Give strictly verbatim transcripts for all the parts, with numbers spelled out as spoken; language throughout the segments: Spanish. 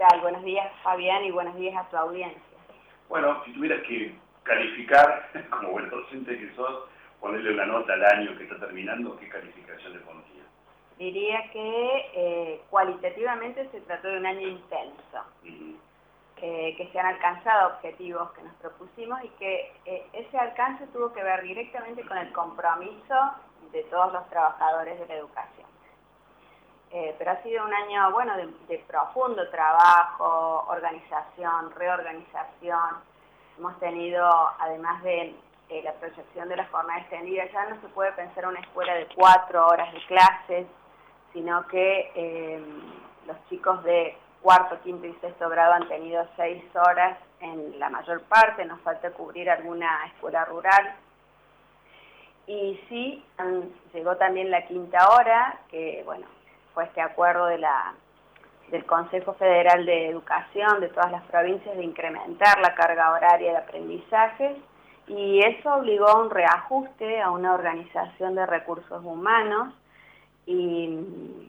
tal? Buenos días, Fabián, y buenos días a tu audiencia. Bueno, si tuvieras que calificar, como buen docente que sos, ponerle una nota al año que está terminando, ¿qué calificación le pondría? Diría que eh, cualitativamente se trató de un año intenso, Uh-huh. eh, que se han alcanzado objetivos que nos propusimos y que eh, ese alcance tuvo que ver directamente con el compromiso de todos los trabajadores de la educación. Eh, pero ha sido un año, bueno, de, de profundo trabajo, organización, reorganización. Hemos tenido, además de eh, la proyección de la jornada extendida, ya no se puede pensar una escuela de cuatro horas de clases, sino que eh, los chicos de cuarto, quinto y sexto grado han tenido seis horas en la mayor parte, nos falta cubrir alguna escuela rural. Y sí, llegó también la quinta hora, que bueno, fue este acuerdo de la, del Consejo Federal de Educación de todas las provincias de incrementar la carga horaria de aprendizajes, y eso obligó a un reajuste, a una organización de recursos humanos, y,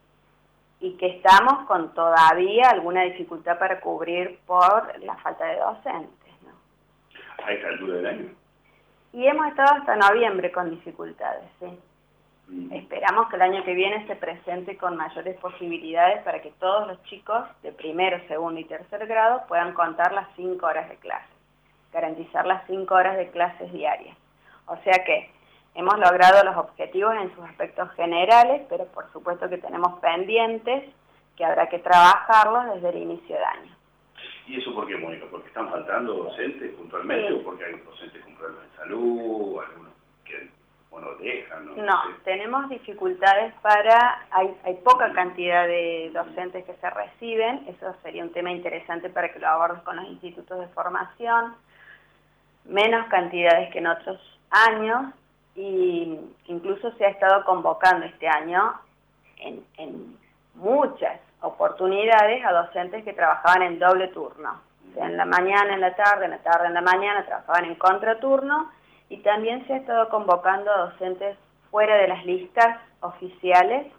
y que estamos con todavía alguna dificultad para cubrir por la falta de docentes, ¿no? ¿A esta altura del año? Y hemos estado hasta noviembre con dificultades, ¿sí? Mm. Esperamos que el año que viene se presente con mayores posibilidades para que todos los chicos de primero, segundo y tercer grado puedan contar las cinco horas de clase, garantizar las cinco horas de clases diarias. O sea que hemos logrado los objetivos en sus aspectos generales, pero por supuesto que tenemos pendientes que habrá que trabajarlos desde el inicio de año. ¿Y eso por qué, Mónica? ¿Porque están faltando docentes puntualmente, sí, o porque hay docentes con problemas de salud, algunos que, bueno, dejan? No, no, no sé. Tenemos dificultades para, hay, hay poca cantidad de docentes que se reciben, eso sería un tema interesante para que lo abordes con los institutos de formación, menos cantidades que en otros años, y incluso se ha estado convocando este año en, en muchas oportunidades a docentes que trabajaban en doble turno, o sea, en la mañana, en la tarde, en la tarde, en la mañana, trabajaban en contraturno, y también se ha estado convocando a docentes fuera de las listas oficiales,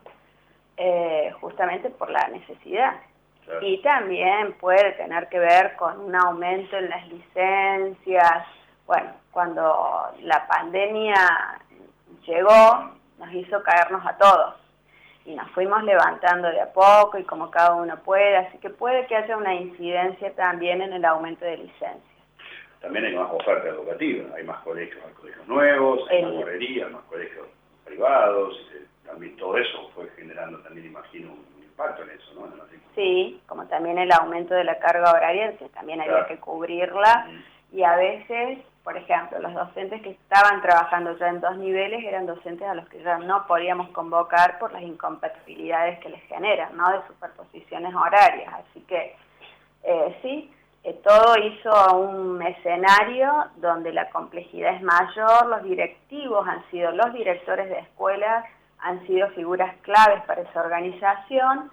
eh, justamente por la necesidad. Claro. Y también puede tener que ver con un aumento en las licencias. Bueno, cuando la pandemia llegó, nos hizo caernos a todos. Y nos fuimos levantando de a poco y como cada uno puede, así que puede que haya una incidencia también en el aumento de licencias. También hay más oferta educativa, hay más colegios, hay colegios nuevos, hay el, más guarderías, más colegios privados, eh, también todo eso fue generando también, imagino, un impacto en eso, ¿no? Sí, como también el aumento de la carga horaria, que también había claro. que cubrirla, uh-huh. Y a veces, por ejemplo, los docentes que estaban trabajando ya en dos niveles eran docentes a los que ya no podíamos convocar por las incompatibilidades que les generan, ¿no? De superposiciones horarias, así que eh, sí, eh, todo hizo un escenario donde la complejidad es mayor, los directivos han sido, los directores de escuelas han sido figuras claves para esa organización,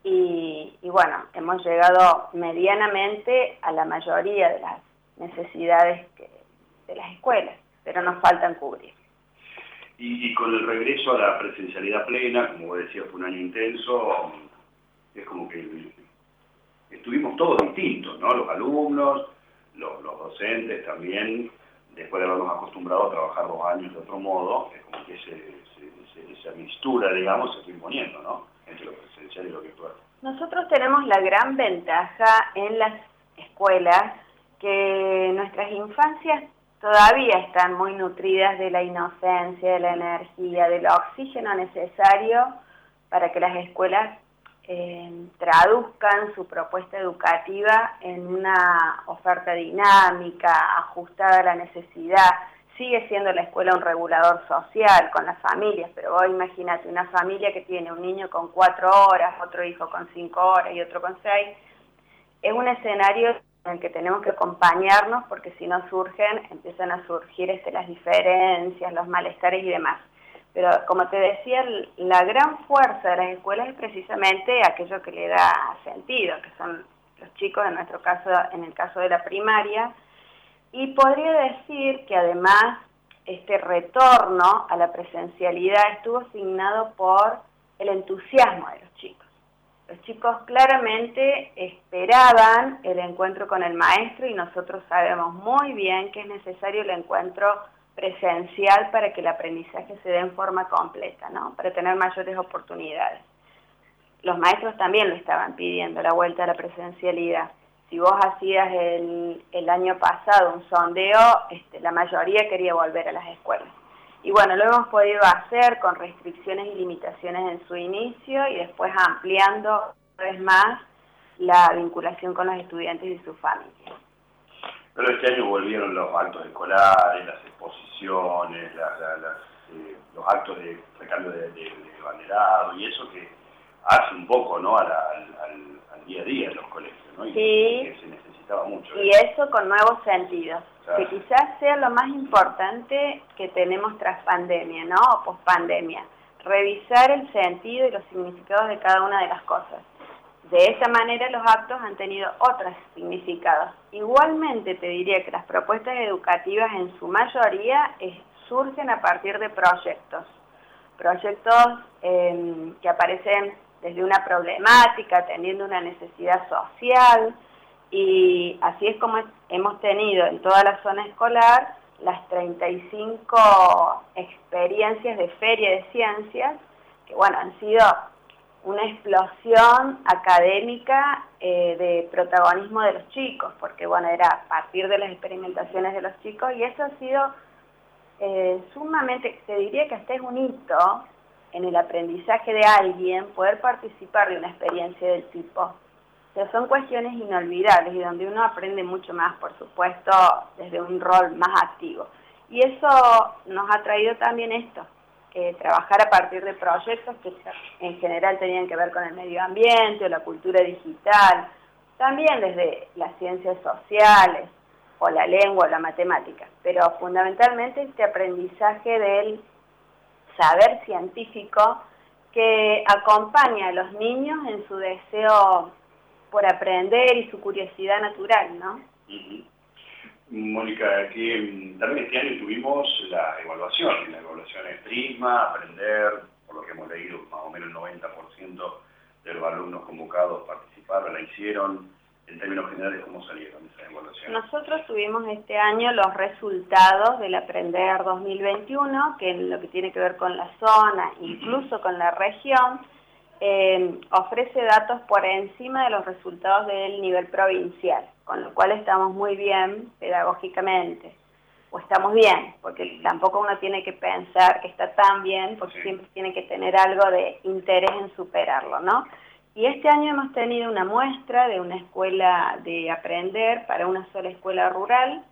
y, y bueno, hemos llegado medianamente a la mayoría de las necesidades que, de las escuelas, pero nos faltan cubrir. Y, y con el regreso a la presencialidad plena, como vos decías, fue un año intenso, es como que estuvimos todos distintos, ¿no? Los alumnos, los, los docentes también, después de habernos acostumbrado a trabajar dos años de otro modo, es como que ese, ese, esa mixtura, digamos, se fue imponiendo, ¿no? Entre lo presencial y lo virtual. Nosotros tenemos la gran ventaja en las escuelas que nuestras infancias todavía están muy nutridas de la inocencia, de la energía, del oxígeno necesario para que las escuelas eh, traduzcan su propuesta educativa en una oferta dinámica, ajustada a la necesidad. Sigue siendo la escuela un regulador social con las familias, pero vos imagínate una familia que tiene un niño con cuatro horas, otro hijo con cinco horas y otro con seis. Es un escenario en el que tenemos que acompañarnos porque si no surgen, empiezan a surgir este, las diferencias, los malestares y demás. Pero como te decía, la gran fuerza de las escuelas es precisamente aquello que le da sentido, que son los chicos, en nuestro caso, en el caso de la primaria. Y podría decir que además este retorno a la presencialidad estuvo asignado por el entusiasmo de los chicos. Los chicos claramente esperaban el encuentro con el maestro y nosotros sabemos muy bien que es necesario el encuentro presencial para que el aprendizaje se dé en forma completa, ¿no? Para tener mayores oportunidades. Los maestros también lo estaban pidiendo, la vuelta a la presencialidad. Si vos hacías el, el año pasado un sondeo, este, la mayoría quería volver a las escuelas. Y bueno, lo hemos podido hacer con restricciones y limitaciones en su inicio y después ampliando cada vez más la vinculación con los estudiantes y sus familias. Pero este año volvieron los actos escolares, las exposiciones, la, la, las, eh, los actos de recambio de, de, de banderado y eso que hace un poco, ¿no?, a la, al, al, al día a día de los colegios, ¿no? Y sí, que se necesitaba mucho. Y ¿eh? Eso con nuevos sentidos, claro. Que quizás sea lo más importante que tenemos tras pandemia, ¿no?, o pospandemia, revisar el sentido y los significados de cada una de las cosas. De esta manera los actos han tenido otros significados. Igualmente te diría que las propuestas educativas en su mayoría es, surgen a partir de proyectos. Proyectos eh, que aparecen desde una problemática, atendiendo una necesidad social, y así es como hemos tenido en toda la zona escolar las treinta y cinco experiencias de Feria de Ciencias, que bueno, han sido una explosión académica eh, de protagonismo de los chicos, porque bueno, era a partir de las experimentaciones de los chicos, y eso ha sido eh, sumamente, te diría que hasta es un hito en el aprendizaje de alguien poder participar de una experiencia del tipo. O sea, son cuestiones inolvidables y donde uno aprende mucho más, por supuesto, desde un rol más activo. Y eso nos ha traído también esto, Eh, trabajar a partir de proyectos que en general tenían que ver con el medio ambiente o la cultura digital, también desde las ciencias sociales o la lengua o la matemática, pero fundamentalmente este aprendizaje del saber científico que acompaña a los niños en su deseo por aprender y su curiosidad natural, ¿no? Uh-huh. Mónica, que también este año tuvimos la evaluación, la evaluación es Prisma, aprender, por lo que hemos leído, más o menos el noventa por ciento de los alumnos convocados participaron, la hicieron. En términos generales, ¿cómo salieron esas evaluaciones? Nosotros tuvimos este año los resultados del Aprender dos mil veintiuno, que en lo que tiene que ver con la zona, incluso con la región, Eh, ofrece datos por encima de los resultados del nivel provincial, con lo cual estamos muy bien pedagógicamente, o estamos bien, porque tampoco uno tiene que pensar que está tan bien, porque sí. Siempre tiene que tener algo de interés en superarlo, ¿no? Y este año hemos tenido una muestra de una escuela de aprender para una sola escuela rural,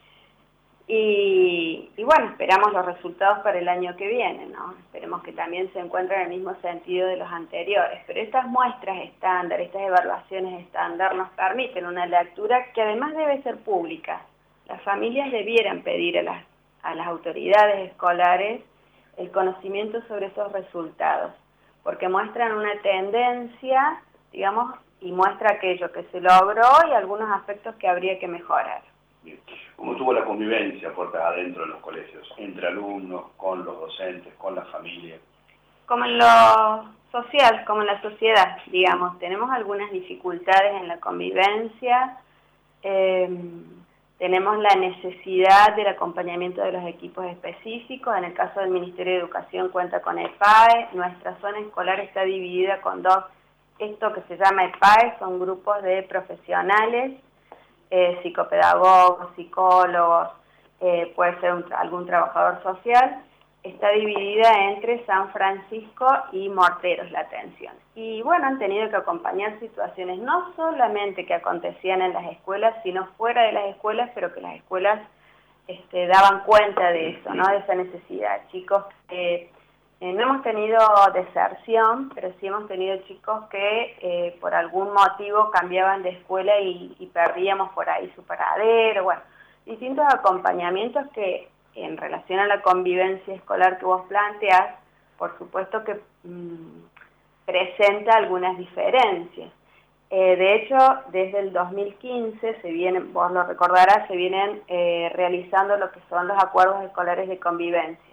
Y, y bueno, esperamos los resultados para el año que viene, ¿no? Esperemos que también se encuentren en el mismo sentido de los anteriores. Pero estas muestras estándar, estas evaluaciones estándar nos permiten una lectura que además debe ser pública. Las familias debieran pedir a las, a las autoridades escolares el conocimiento sobre esos resultados, porque muestran una tendencia, digamos, y muestra aquello que se logró y algunos aspectos que habría que mejorar. Bien. ¿Cómo estuvo la convivencia puertas adentro de los colegios, entre alumnos, con los docentes, con la familia? Como en lo social, como en la sociedad, digamos. Tenemos algunas dificultades en la convivencia, eh, tenemos la necesidad del acompañamiento de los equipos específicos. En el caso del Ministerio de Educación cuenta con E P A E, nuestra zona escolar está dividida con dos, esto que se llama E P A E, son grupos de profesionales, Eh, psicopedagogos, psicólogos, eh, puede ser un, algún trabajador social, está dividida entre San Francisco y Morteros la atención. Y bueno, han tenido que acompañar situaciones no solamente que acontecían en las escuelas, sino fuera de las escuelas, pero que las escuelas este, daban cuenta de eso, ¿no? De esa necesidad. Chicos que Eh, no hemos tenido deserción, pero sí hemos tenido chicos que eh, por algún motivo cambiaban de escuela y, y perdíamos por ahí su paradero, bueno, distintos acompañamientos que en relación a la convivencia escolar que vos planteás, por supuesto que mmm, presenta algunas diferencias. Eh, de hecho, desde el dos mil quince, se vienen, vos lo recordarás, se vienen eh, realizando lo que son los acuerdos escolares de convivencia.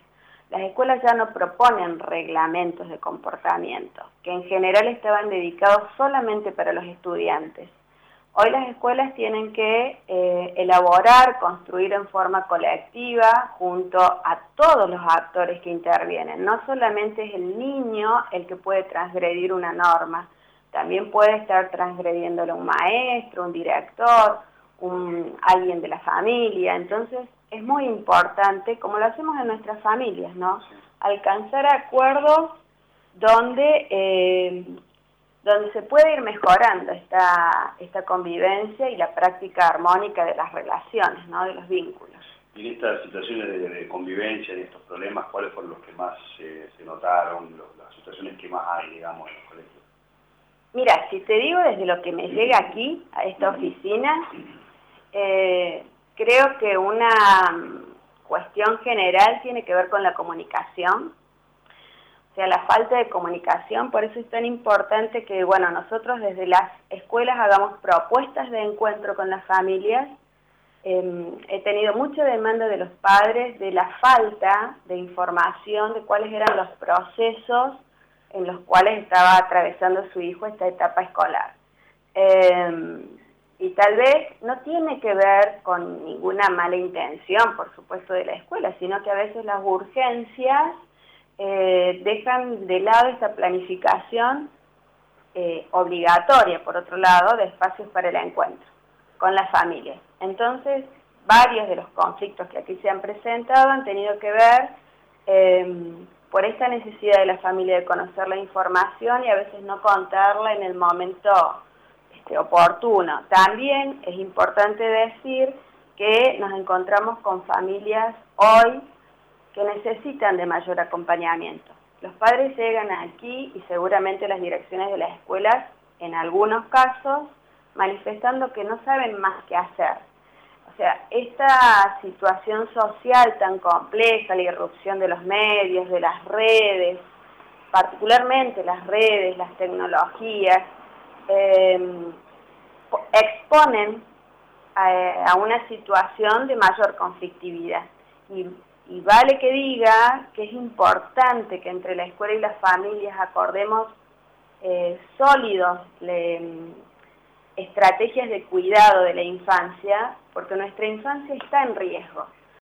Las escuelas ya no proponen reglamentos de comportamiento, que en general estaban dedicados solamente para los estudiantes. Hoy las escuelas tienen que eh, elaborar, construir en forma colectiva junto a todos los actores que intervienen. No solamente es el niño el que puede transgredir una norma, también puede estar transgrediéndolo un maestro, un director, un, alguien de la familia. Entonces es muy importante, como lo hacemos en nuestras familias, ¿no? Alcanzar acuerdos donde... Eh, donde se puede ir mejorando esta, esta convivencia y la práctica armónica de las relaciones, ¿no? De los vínculos. Y en estas situaciones de, de convivencia, en estos problemas, ¿cuáles fueron los que más eh, se notaron, los, las situaciones que más hay, digamos, en los colegios? Mira, si te digo desde lo que me llega aquí, a esta oficina, eh, creo que una cuestión general tiene que ver con la comunicación. O sea, la falta de comunicación, por eso es tan importante que, bueno, nosotros desde las escuelas hagamos propuestas de encuentro con las familias. Eh, he tenido mucha demanda de los padres de la falta de información de cuáles eran los procesos en los cuales estaba atravesando su hijo esta etapa escolar. Eh, y tal vez no tiene que ver con ninguna mala intención, por supuesto, de la escuela, sino que a veces las urgencias Eh, dejan de lado esta planificación eh, obligatoria, por otro lado, de espacios para el encuentro con las familias. Entonces, varios de los conflictos que aquí se han presentado han tenido que ver eh, por esta necesidad de la familia de conocer la información y a veces no contarla en el momento este, oportuno. También es importante decir que nos encontramos con familias hoy que necesitan de mayor acompañamiento. Los padres llegan aquí y seguramente las direcciones de las escuelas, en algunos casos, manifestando que no saben más qué hacer. O sea, esta situación social tan compleja, la irrupción de los medios, de las redes, particularmente las redes, las tecnologías, eh, exponen a, a una situación de mayor conflictividad. Y Y vale que diga que es importante que entre la escuela y las familias acordemos eh, sólidos le, estrategias de cuidado de la infancia, porque nuestra infancia está en riesgo.